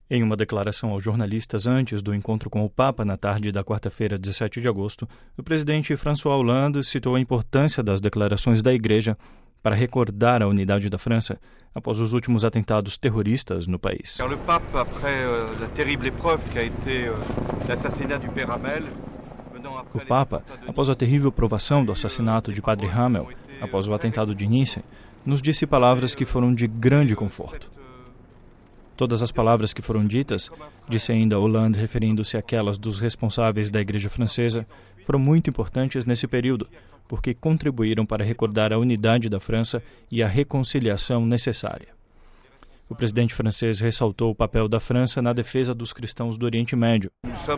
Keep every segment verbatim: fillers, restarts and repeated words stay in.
Em uma declaração aos jornalistas antes do encontro com o Papa na tarde da quarta-feira, dezessete de agosto, o presidente François Hollande citou a importância das declarações da Igreja para recordar a unidade da França após os últimos atentados terroristas no país. O Papa, après la terrible épreuve que a été l'assassinat du Père Hamel, O Papa, após a terrível provação do assassinato de Padre Hamel, após o atentado de Nice, nos disse palavras que foram de grande conforto. Todas as palavras que foram ditas, disse ainda Hollande, referindo-se àquelas dos responsáveis da Igreja Francesa, foram muito importantes nesse período, porque contribuíram para recordar a unidade da França e a reconciliação necessária. O presidente francês ressaltou o papel da França na defesa dos cristãos do Oriente Médio.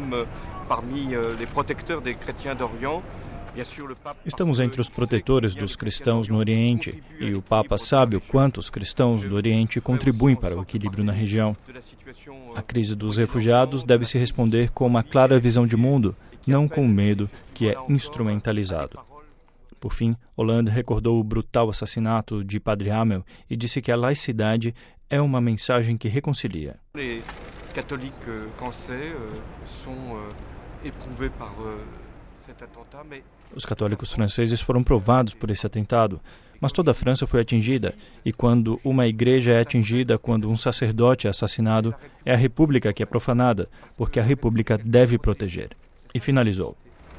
Estamos entre os protetores dos cristãos no Oriente e o Papa sabe o quanto os cristãos do Oriente contribuem para o equilíbrio na região. A crise dos refugiados deve se responder com uma clara visão de mundo, não com medo que é instrumentalizado. Por fim, Hollande recordou o brutal assassinato de Padre Hamel e disse que a laicidade é uma mensagem que reconcilia. Os católicos franceses são éprouves par cet attentat, mais Os católicos franceses foram provados por esse atentado, mas toda a França foi atingida, e quando uma igreja é atingida, quando um sacerdote é assassinado, é a República que é profanada, porque a República deve proteger. E finalizou.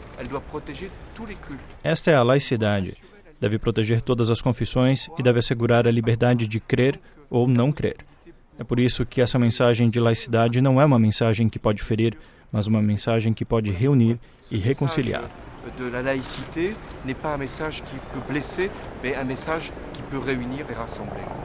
Esta é a laicidade. Deve proteger todas as confissões e deve assegurar a liberdade de crer ou não crer. É por isso que essa mensagem de laicidade não é uma mensagem que pode ferir, mas uma mensagem que pode reunir e reconciliar. De la laïcité n'est pas un message qui peut blesser, mais un message qui peut réunir et rassembler.